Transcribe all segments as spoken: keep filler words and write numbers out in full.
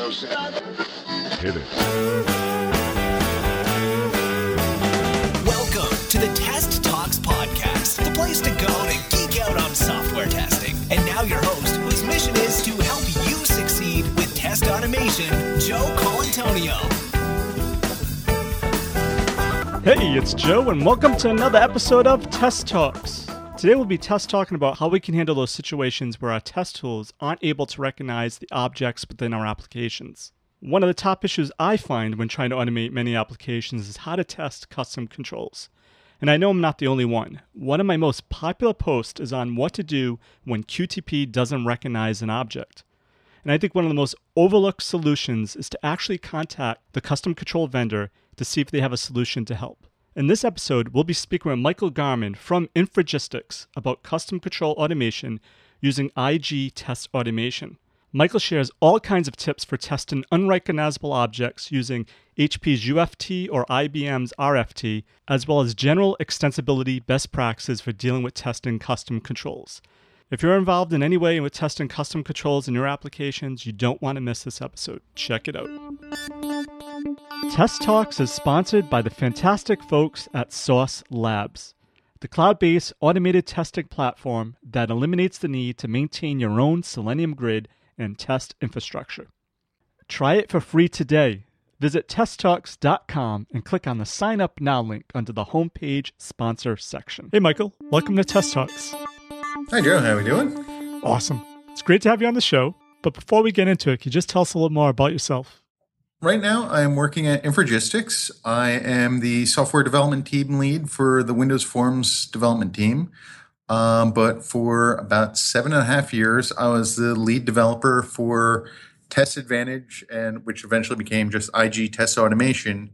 Hit it. Welcome to the Test Talks Podcast, the place to go to geek out on software testing. And now your host, whose mission is to help you succeed with test automation, Joe Colantonio. Hey, it's Joe, and welcome to another episode of Test Talks. Today we'll be test talking about how we can handle those situations where our test tools aren't able to recognize the objects within our applications. One of the top issues I find when trying to automate many applications is how to test custom controls. And I know I'm not the only one. One of my most popular posts is on what to do when Q T P doesn't recognize an object. And I think one of the most overlooked solutions is to actually contact the custom control vendor to see if they have a solution to help. In this episode, we'll be speaking with Michael Garman from Infragistics about custom control automation using I G test automation. Michael shares all kinds of tips for testing unrecognizable objects using H P's U F T or I B M's R F T, as well as general extensibility best practices for dealing with testing custom controls. If you're involved in any way with testing custom controls in your applications, you don't want to miss this episode. Check it out. Test Talks is sponsored by the fantastic folks at Sauce Labs, the cloud-based automated testing platform that eliminates the need to maintain your own Selenium grid and test infrastructure. Try it for free today. Visit test talks dot com and click on the Sign Up Now link under the homepage sponsor section. Hey, Michael. Welcome to Test Talks. Hi, Joe. How are we doing? Awesome. It's great to have you on the show. But before we get into it, can you just tell us a little more about yourself? Right now, I'm working at Infragistics. I am the software development team lead for the Windows Forms development team. Um, but for about seven and a half years, I was the lead developer for Test Advantage, and which eventually became just I G Test Automation,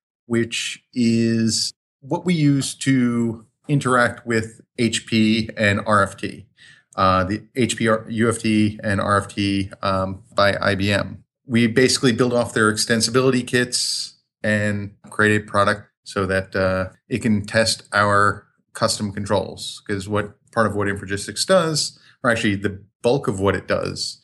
which is what we use to interact with H P and R F T. Uh, the H P U F T and R F T um, by I B M. We basically build off their extensibility kits and create a product so that uh, it can test our custom controls. Because what part of what Infragistics does, or actually the bulk of what it does,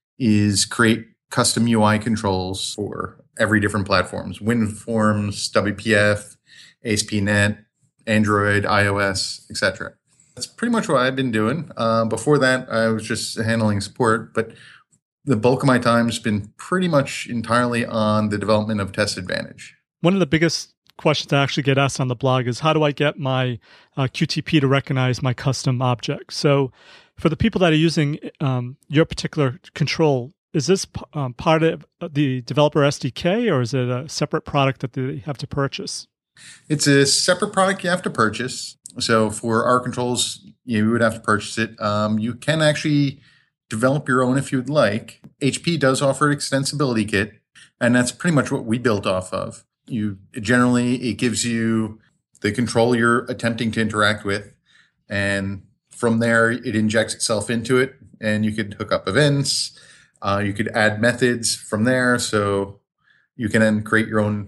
is create custom U I controls for every different platforms: WinForms, W P F, A S P dot net, Android, iOS, et cetera. That's pretty much what I've been doing. Uh, before that, I was just handling support, but the bulk of my time has been pretty much entirely on the development of Test Advantage. One of the biggest questions I actually get asked on the blog is how do I get my uh, Q T P to recognize my custom object? So for the people that are using um, your particular control, is this p- um, part of the developer S D K, or is it a separate product that they have to purchase? It's a separate product you have to purchase. So for our controls, you would have to purchase it. Um, you can actually develop your own if you'd like. H P does offer an extensibility kit, and that's pretty much what we built off of. You generally, it gives you the control you're attempting to interact with, and from there, it injects itself into it, and you could hook up events. Uh, you could add methods from there, so you can then create your own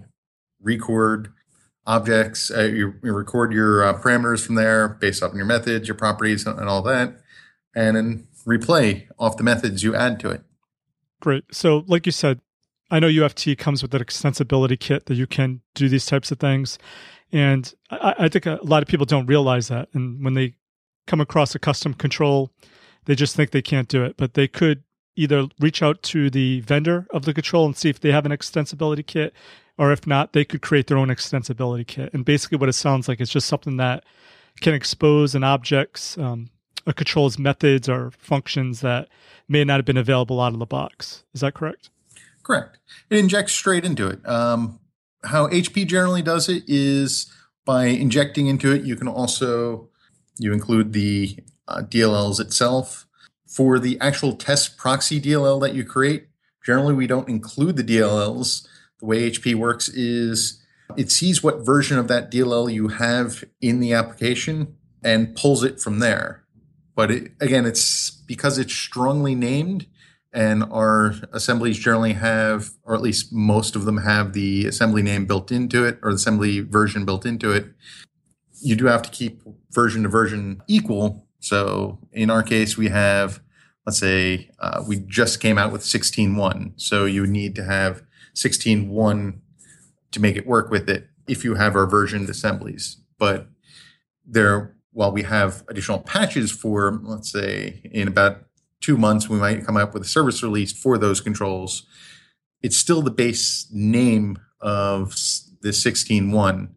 record objects. Uh, you, you record your uh, parameters from there based off on your methods, your properties, and, and all that, and then replay off the methods you add to it. Great. So like you said, I know U F T comes with an extensibility kit that you can do these types of things. And I, I think a lot of people don't realize that. And when they come across a custom control, they just think they can't do it. But they could either reach out to the vendor of the control and see if they have an extensibility kit, or if not, they could create their own extensibility kit. And basically what it sounds like is just something that can expose an object's um, a control's methods or functions that may not have been available out of the box. Is that correct? Correct. It injects straight into it. Um, how H P generally does it is by injecting into it. You can also, you include the uh, D L Ls itself. For the actual test proxy D L L that you create, generally we don't include the D L Ls. The way H P works is it sees what version of that D L L you have in the application and pulls it from there. But it, again, it's because it's strongly named, and our assemblies generally have, or at least most of them have, the assembly name built into it, or the assembly version built into it. You do have to keep version to version equal. So in our case, we have let's say uh, we just came out with sixteen point one. So you would need to have sixteen point one to make it work with it if you have our versioned assemblies. But there, while we have additional patches for, let's say, in about two months, we might come up with a service release for those controls. It's still the base name of the sixteen point one.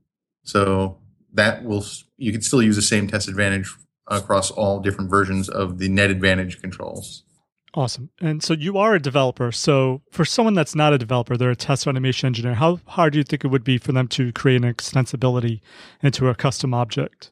So that will, you can still use the same test advantage across all different versions of the Net Advantage controls. Awesome. And so you are a developer. So for someone that's not a developer, they're a test automation engineer, how hard do you think it would be for them to create an extensibility into a custom object?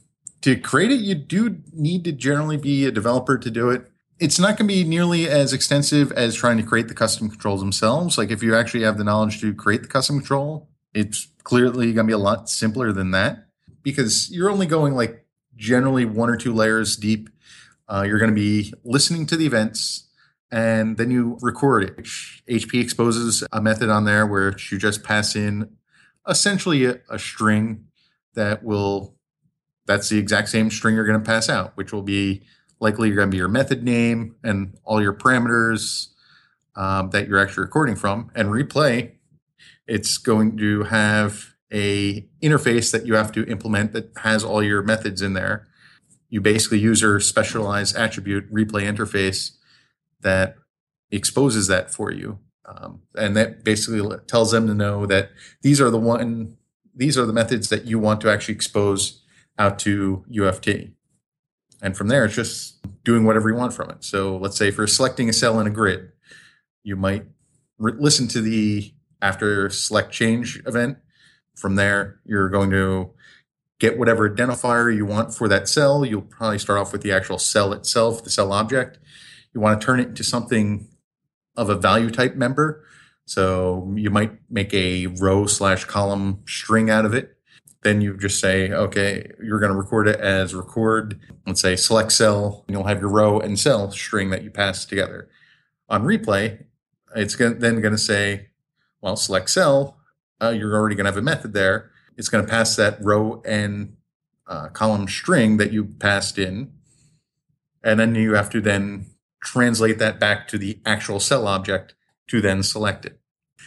To create it, you do need to generally be a developer to do it. It's not going to be nearly as extensive as trying to create the custom controls themselves. Like if you actually have the knowledge to create the custom control, it's clearly going to be a lot simpler than that, because you're only going like generally one or two layers deep. Uh, you're going to be listening to the events, and then you record it. H P exposes a method on there where you just pass in essentially a, a string that will, that's the exact same string you're going to pass out, which will be likely you're going to be your method name and all your parameters um, that you're actually recording from. And replay, it's going to have a interface that you have to implement that has all your methods in there. You basically use your specialized attribute replay interface that exposes that for you. Um, and that basically tells them to know that these are the one, these are the methods that you want to actually expose out to U F T. And from there, it's just doing whatever you want from it. So let's say for selecting a cell in a grid, you might re- listen to the after select change event. From there, you're going to get whatever identifier you want for that cell. You'll probably start off with the actual cell itself, the cell object. You want to turn it into something of a value type member. So you might make a row slash column string out of it. Then you just say, okay, you're going to record it as record, let's say select cell, and you'll have your row and cell string that you pass together. On replay, it's gonna, then going to say, well, select cell, uh, you're already going to have a method there. It's going to pass that row and uh, column string that you passed in. And then you have to then translate that back to the actual cell object to then select it.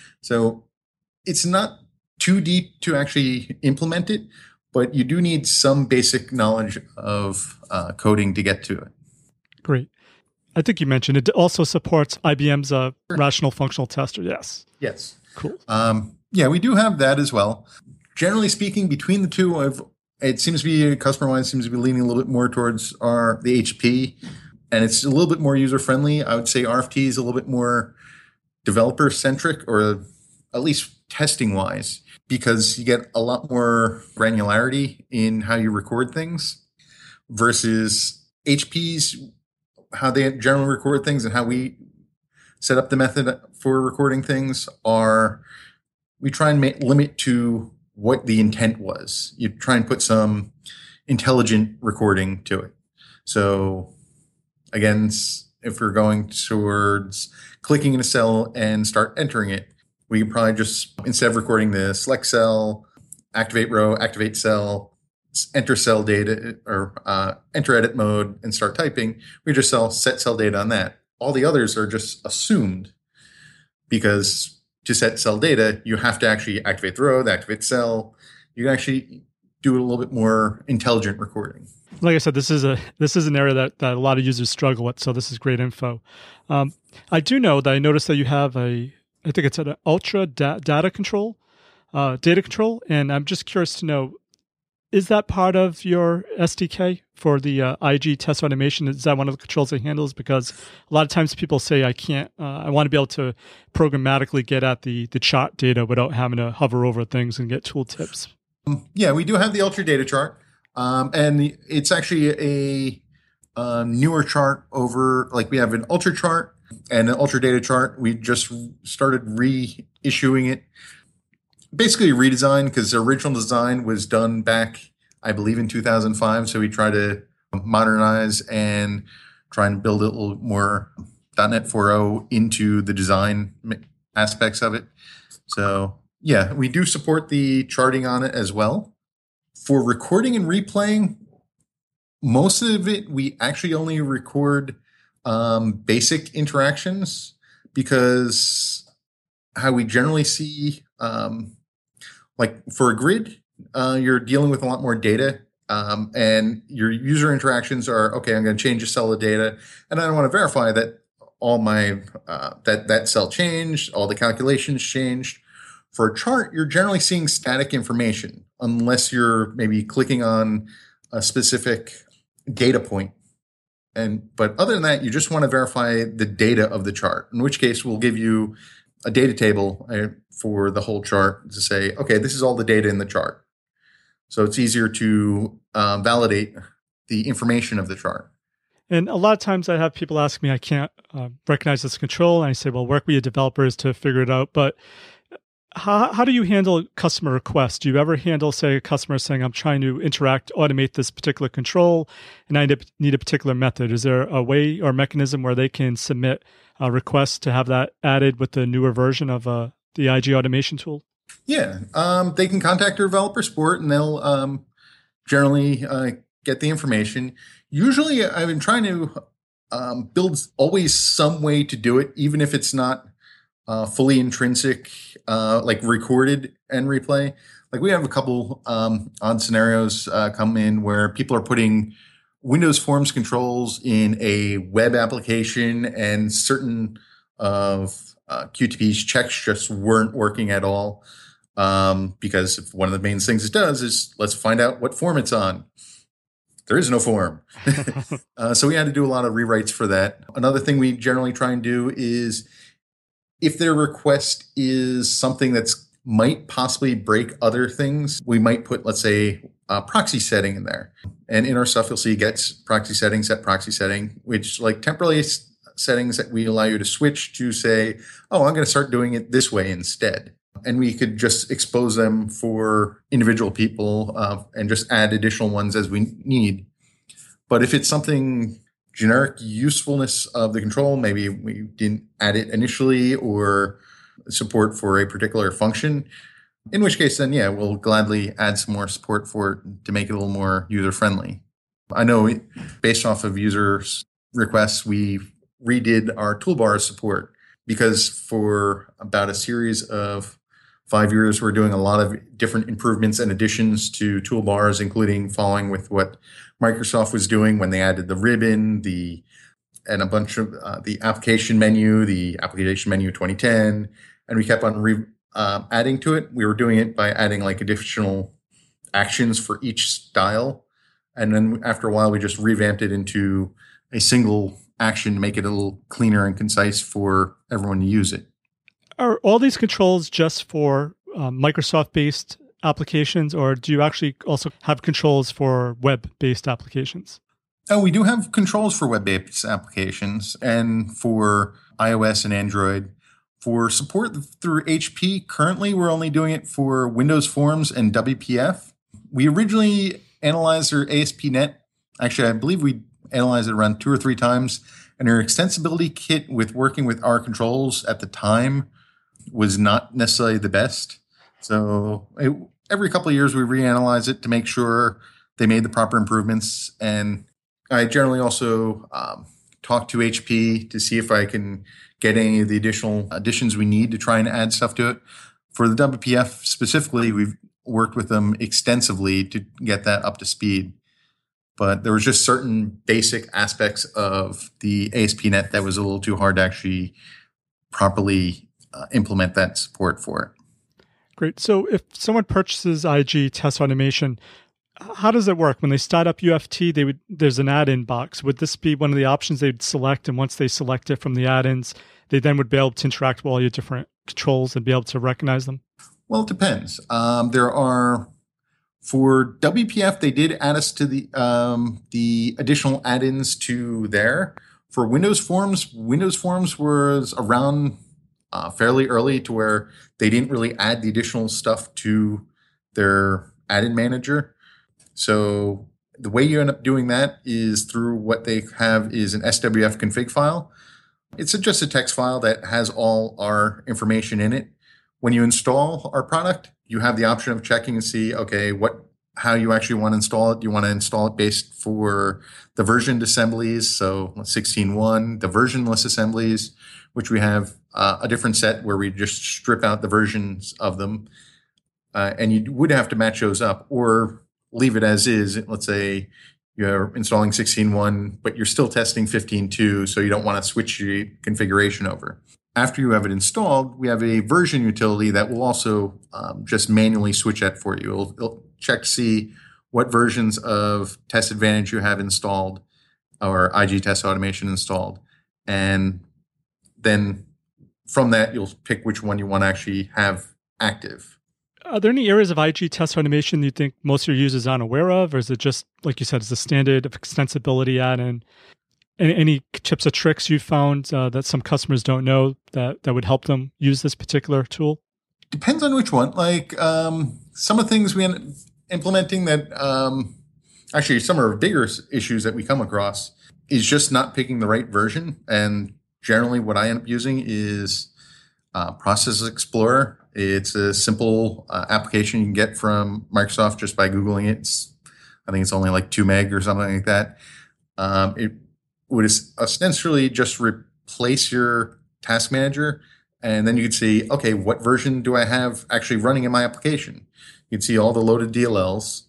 So it's not too deep to actually implement it, but you do need some basic knowledge of uh, coding to get to it. Great. I think you mentioned it also supports I B M's uh, rational functional tester. Yes. Yes. Cool. Um, yeah, we do have that as well. Generally speaking, between the two, I've, it seems to be customer-wise seems to be leaning a little bit more towards our the H P, and it's a little bit more user-friendly. I would say R F T is a little bit more developer-centric, or at least testing-wise, because you get a lot more granularity in how you record things versus H P's, how they generally record things and how we set up the method for recording things are, we try and make, limit to what the intent was. You try and put some intelligent recording to it. So again, if we're going towards clicking in a cell and start entering it, we can probably just, instead of recording the select cell, activate row, activate cell, enter cell data, or uh, enter edit mode and start typing, we just sell, set cell data on that. All the others are just assumed, because to set cell data, you have to actually activate the row, activate cell. You can actually do a little bit more intelligent recording. Like I said, this is a this is an area that, that a lot of users struggle with, so this is great info. Um, I do know that I noticed that you have a, I think it's an ultra da- data control, uh, data control, and I'm just curious to know, is that part of your S D K for the uh, I G test automation? Is that one of the controls it handles? Because a lot of times people say, I can't, uh, I want to be able to programmatically get at the, the chart data without having to hover over things and get tooltips. Um, yeah, we do have the ultra data chart. Um, and the, it's actually a, a newer chart over, like we have an ultra chart and an ultra data chart. We just started reissuing it. Basically a redesign, because the original design was done back, I believe, in two thousand five. So we try to modernize and try and build a little more .NET four point oh into the design aspects of it. So yeah, we do support the charting on it as well. For recording and replaying, most of it, we actually only record um, basic interactions, because how we generally see, um, like for a grid, uh, you're dealing with a lot more data. Um, and your user interactions are, okay, I'm going to change a cell of data, and I want to verify that all my uh, that that cell changed, all the calculations changed. For a chart, you're generally seeing static information, unless you're maybe clicking on a specific data point. And but other than that, you just want to verify the data of the chart, in which case we'll give you a data table uh, for the whole chart to say, okay, this is all the data in the chart. So it's easier to uh, validate the information of the chart. And a lot of times I have people ask me, I can't uh, recognize this control. And I say, well, work with your developers to figure it out. But how, how do you handle customer requests? Do you ever handle, say, a customer saying, I'm trying to interact, automate this particular control, and I need a particular method? Is there a way or mechanism where they can submit a request to have that added with the newer version of uh, the I G automation tool? Yeah, um, they can contact their developer support, and they'll um, generally uh, get the information. Usually, I've been trying to um, build always some way to do it, even if it's not uh, fully intrinsic, uh, like recorded and replay. Like we have a couple um, odd scenarios uh, come in where people are putting Windows Forms controls in a web application, and certain of uh, Q T P's checks just weren't working at all. Um, because one of the main things it does is let's find out what form it's on. There is no form. uh, so we had to do a lot of rewrites for that. Another thing we generally try and do is if their request is something that's might possibly break other things, we might put, let's say, a proxy setting in there. And in our stuff, you'll see get proxy setting, set proxy setting, which like temporarily settings that we allow you to switch to say, oh, I'm going to start doing it this way instead. And we could just expose them for individual people uh, and just add additional ones as we need. But if it's something generic usefulness of the control, maybe we didn't add it initially, or support for a particular function, in which case then, yeah, we'll gladly add some more support for it to make it a little more user-friendly. I know based off of users' requests, we redid our toolbar support, because for about a series of five years, we're doing a lot of different improvements and additions to toolbars, including following with what Microsoft was doing when they added the ribbon, the and a bunch of uh, the application menu, the application menu twenty ten, and we kept on re, uh, adding to it. We were doing it by adding like additional actions for each style, and then after a while, we just revamped it into a single action to make it a little cleaner and concise for everyone to use it. Are all these controls just for um, Microsoft-based applications, or do you actually also have controls for web-based applications? Oh, we do have controls for web-based applications and for iOS and Android. For support through H P, currently we're only doing it for Windows Forms and W P F. We originally analyzed their A S P dot net. Actually, I believe we analyzed it around two or three times, and our extensibility kit with working with our controls at the time was not necessarily the best. So it, every couple of years we reanalyze it to make sure they made the proper improvements. And I generally also um, talk to H P to see if I can get any of the additional additions we need to try and add stuff to it. For the W P F specifically, we've worked with them extensively to get that up to speed. But there was just certain basic aspects of the A S P dot net that was a little too hard to actually properly uh, implement that support for it. Great. So if someone purchases I G Test Automation, how does it work? When they start up U F T, they would there's an add-in box. Would this be one of the options they'd select? And once they select it from the add-ins, they then would be able to interact with all your different controls and be able to recognize them? Well, it depends. Um, there are... For W P F, they did add us to the um, the additional add-ins to there. For Windows Forms, Windows Forms was around uh, fairly early to where they didn't really add the additional stuff to their add-in manager. So the way you end up doing that is through what they have is an S W F config file. It's just a text file that has all our information in it. When you install our product, you have the option of checking and see, okay, what how you actually want to install it. You want to install it based for the versioned assemblies, so sixteen point one, the versionless assemblies, which we have uh, a different set where we just strip out the versions of them. Uh, and you would have to match those up or leave it as is. Let's say you're installing sixteen point one, but you're still testing fifteen point two, so you don't want to switch your configuration over. After you have it installed, we have a version utility that will also um, just manually switch that for you. It'll, it'll check to see what versions of Test Advantage you have installed or I G Test Automation installed. And then from that, you'll pick which one you want to actually have active. Are there any areas of I G Test Automation you think most of your users aren't aware of? Or is it just, like you said, is the standard extensibility add-in? Any, any tips or tricks you found uh, that some customers don't know that, that would help them use this particular tool? Depends on which one. Like um, some of the things we end up implementing that um, actually some of our bigger issues that we come across is just not picking the right version. And generally what I end up using is uh, Process Explorer. It's a simple uh, application you can get from Microsoft just by Googling it. It's, I think it's only like two meg or something like that. Um, it would ostensibly just replace your task manager. And then you could see, okay, what version do I have actually running in my application? You can see all the loaded D L Ls.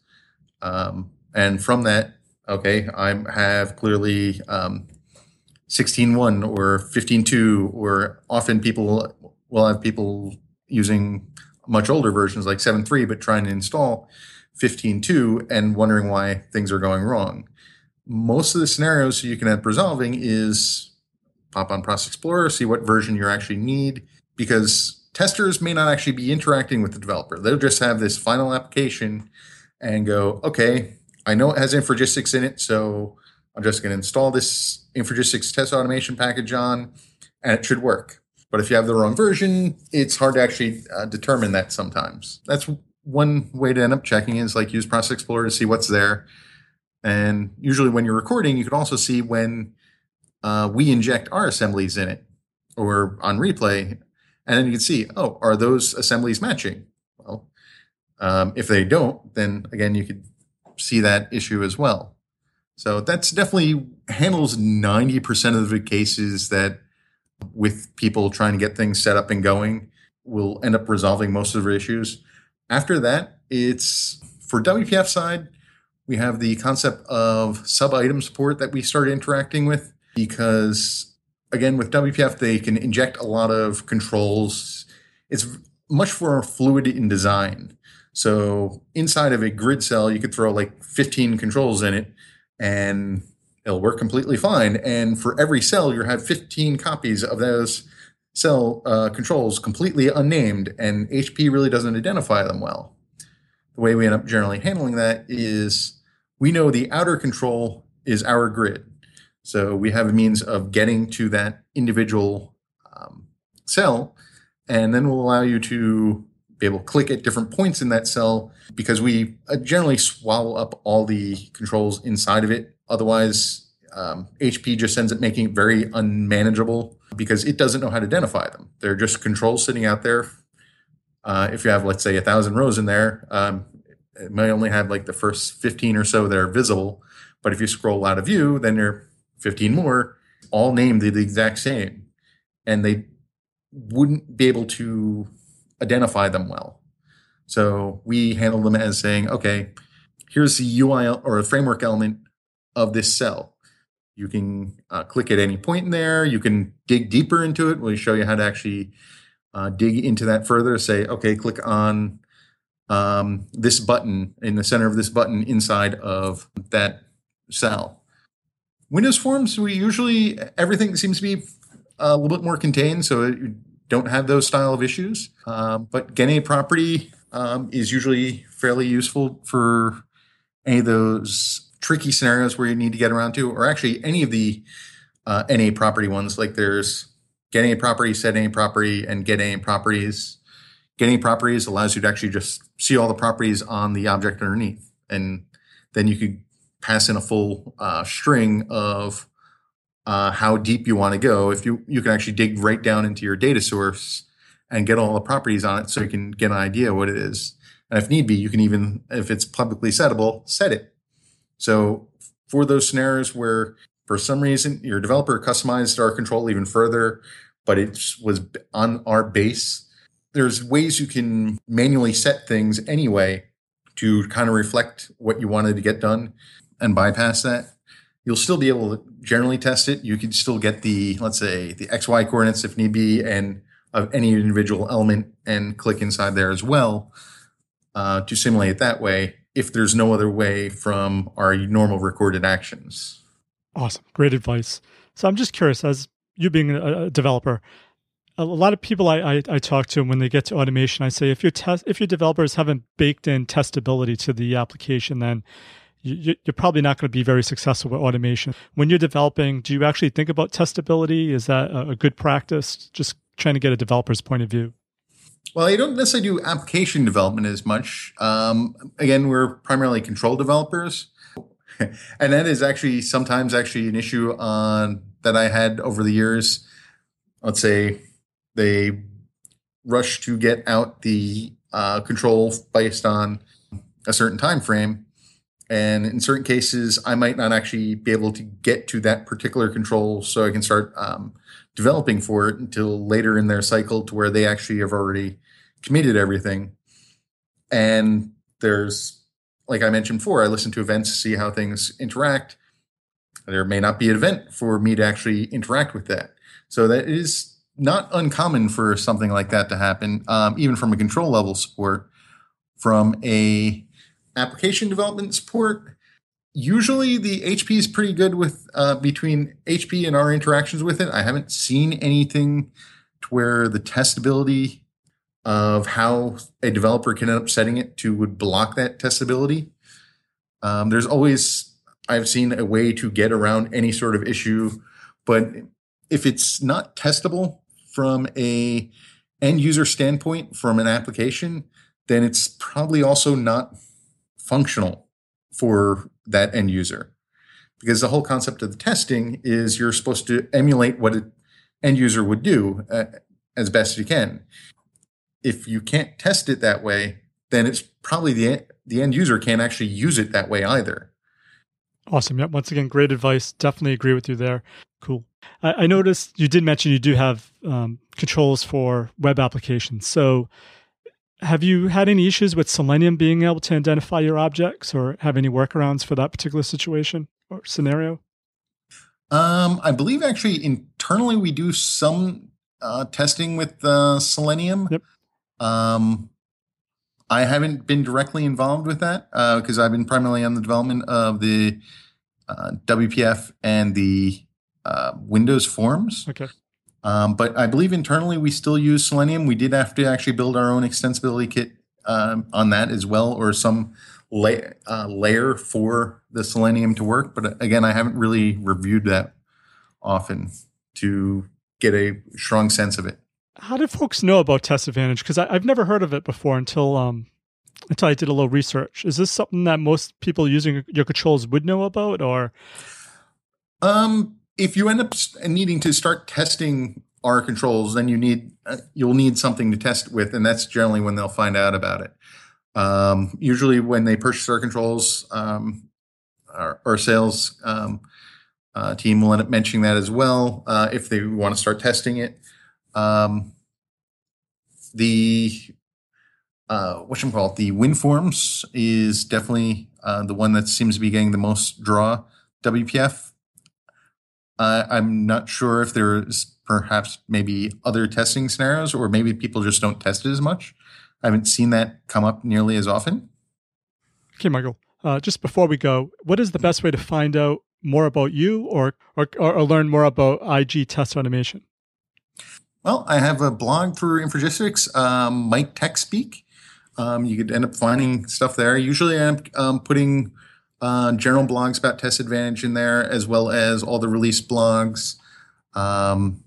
Um, and from that, okay, I have clearly um, sixteen point one or fifteen point two, or often people will have people using much older versions like seven point three, but trying to install fifteen point two and wondering why things are going wrong. Most of the scenarios you can end up resolving is pop on Process Explorer, see what version you actually need, because testers may not actually be interacting with the developer. They'll just have this final application and go, okay, I know it has Infragistics in it, so I'm just going to install this Infragistics test automation package on, and it should work. But if you have the wrong version, it's hard to actually uh, determine that sometimes. That's one way to end up checking is like use Process Explorer to see what's there. And usually when you're recording, you can also see when uh, we inject our assemblies in it or on replay. And then you can see, oh, are those assemblies matching? Well, um, if they don't, then again, you could see that issue as well. So that's definitely handles ninety percent of the cases that with people trying to get things set up and going will end up resolving most of their issues. After that, it's for W P F side, we have the concept of sub-item support that we started interacting with because, again, with W P F, they can inject a lot of controls. It's much more fluid in design. So inside of a grid cell, you could throw like fifteen controls in it and it'll work completely fine. And for every cell, you have fifteen copies of those cell uh, controls completely unnamed, and H P really doesn't identify them well. The way we end up generally handling that is we know the outer control is our grid. So we have a means of getting to that individual um, cell, and then we'll allow you to be able to click at different points in that cell because we uh, generally swallow up all the controls inside of it. Otherwise, um, H P just ends up making it very unmanageable because it doesn't know how to identify them. They're just controls sitting out there. Uh, if you have, let's say, a thousand rows in there, um, it may only have like the first fifteen or so that are visible. But if you scroll out of view, then there are fifteen more, all named the exact same. And they wouldn't be able to identify them well. So we handle them as saying, okay, here's the U I or a framework element of this cell. You can uh, click at any point in there. You can dig deeper into it. We'll show you how to actually uh, dig into that further. Say, okay, click on um, this button in the center of this button inside of that cell. Windows Forms, we usually, everything seems to be a little bit more contained, so you don't have those style of issues. Um, but Get A property um, is usually fairly useful for any of those tricky scenarios where you need to get around to, or actually any of the uh, N A property ones. Like there's Get A property, Set A property, and Get A properties. Get A properties allows you to actually just see all the properties on the object underneath, and then you could pass in a full uh, string of uh, how deep you want to go. If you you can actually dig right down into your data source and get all the properties on it, so you can get an idea what it is. And if need be, you can even, if it's publicly settable, set it. So for those scenarios where for some reason your developer customized our control even further, but it was on our base, there's ways you can manually set things anyway to kind of reflect what you wanted to get done and bypass that. You'll still be able to generally test it. You could still get the, let's say, the X Y coordinates if need be, and of any individual element, and click inside there as well uh, to simulate it that way if there's no other way from our normal recorded actions. Awesome. Great advice. So I'm just curious, as you being a, a developer, a lot of people I, I, I talk to when they get to automation, I say, if your test, if your developers haven't baked in testability to the application, then you, you're probably not going to be very successful with automation. When you're developing, do you actually think about testability? Is that a, a good practice? Just trying to get a developer's point of view. Well, I don't necessarily do application development as much. Um, again, we're primarily control developers. And that is actually sometimes actually an issue on that I had over the years. Let's say they rush to get out the uh, control based on a certain time frame. And in certain cases, I might not actually be able to get to that particular control so I can start um, developing for it until later in their cycle to where they actually have already committed everything. And there's, like I mentioned before, I listen to events to see how things interact. There may not be an event for me to actually interact with that. So that is not uncommon for something like that to happen, um, even from a control level support. From a application development support, usually the H P is pretty good with uh, between H P and our interactions with it. I haven't seen anything to where the testability of how a developer can end up setting it to would block that testability. Um, there's always, I've seen a way to get around any sort of issue, but if it's not testable from a end user standpoint from an application, then it's probably also not functional for that end user. Because the whole concept of the testing is you're supposed to emulate what an end user would do uh, as best you can. If you can't test it that way, then it's probably the the end user can't actually use it that way either. Awesome. Yep. Once again, great advice. Definitely agree with you there. Cool. I, I noticed you did mention you do have um, controls for web applications. So have you had any issues with Selenium being able to identify your objects, or have any workarounds for that particular situation or scenario? Um, I believe actually internally we do some uh, testing with uh, Selenium. Yep. Um, I haven't been directly involved with that because uh, I've been primarily on the development of the uh, W P F and the uh, Windows forms. Okay. Um, but I believe internally we still use Selenium. We did have to actually build our own extensibility kit um, on that as well, or some la- uh, layer for the Selenium to work. But again, I haven't really reviewed that often to get a strong sense of it. How do folks know about Test Advantage? Because I've never heard of it before until um, until I did a little research. Is this something that most people using your controls would know about, or? Um, if you end up needing to start testing our controls, then you need uh, you'll need something to test with, and that's generally when they'll find out about it. Um, usually, when they purchase our controls, um, our, our sales um, uh, team will end up mentioning that as well uh, if they want to start testing it. Um, the uh, whatchamacallit, the WinForms is definitely uh, the one that seems to be getting the most draw. W P F. Uh, I'm not sure if there's perhaps maybe other testing scenarios, or maybe people just don't test it as much. I haven't seen that come up nearly as often. Okay, Michael. Uh, just before we go, what is the best way to find out more about you, or or, or learn more about I G Test Automation? Well, I have a blog through Infragistics, um, Mike Tech Speak. Um, you could end up finding stuff there. Usually I'm um, putting uh, general blogs about Test Advantage in there, as well as all the release blogs. Um,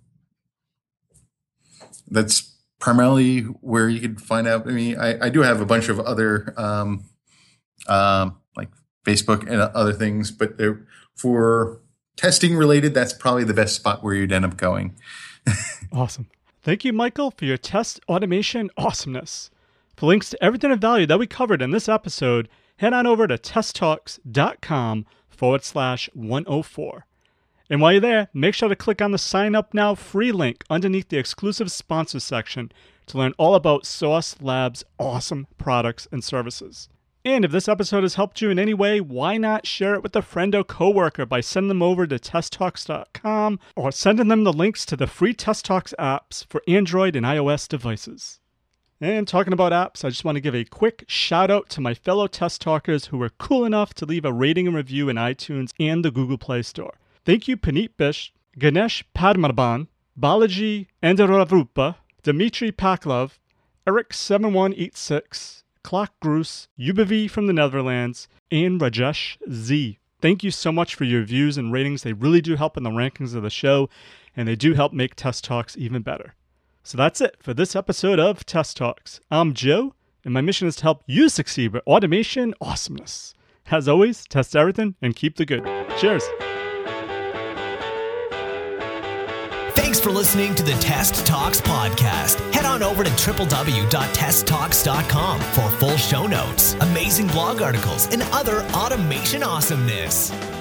that's primarily where you could find out. I mean, I, I do have a bunch of other um, um, like Facebook and other things, but they're, for testing related, that's probably the best spot where you'd end up going. Awesome. Thank you, Michael, for your test automation awesomeness. For links to everything of value that we covered in this episode, head on over to testtalks.com forward slash 104. And while you're there, make sure to click on the Sign Up Now free link underneath the exclusive sponsors section to learn all about Sauce Labs' awesome products and services. And if this episode has helped you in any way, why not share it with a friend or coworker by sending them over to test talks dot com or sending them the links to the free Test Talks apps for Android and iOS devices. And talking about apps, I just want to give a quick shout out to my fellow Test Talkers who were cool enough to leave a rating and review in iTunes and the Google Play Store. Thank you Paneet Bish, Ganesh Padmanabhan, Balaji Andararupa, Dmitry Paklov, Eric seven one eight six, Clark Groos, Ubavi from the Netherlands, and Rajesh Z. Thank you so much for your views and ratings. They really do help in the rankings of the show, and they do help make Test Talks even better. So that's it for this episode of Test Talks. I'm Joe, and my mission is to help you succeed with automation awesomeness. As always, test everything and keep the good. Cheers. Thanks for listening to the Test Talks podcast. Head on over to w w w dot test talks dot com for full show notes, amazing blog articles, and other automation awesomeness.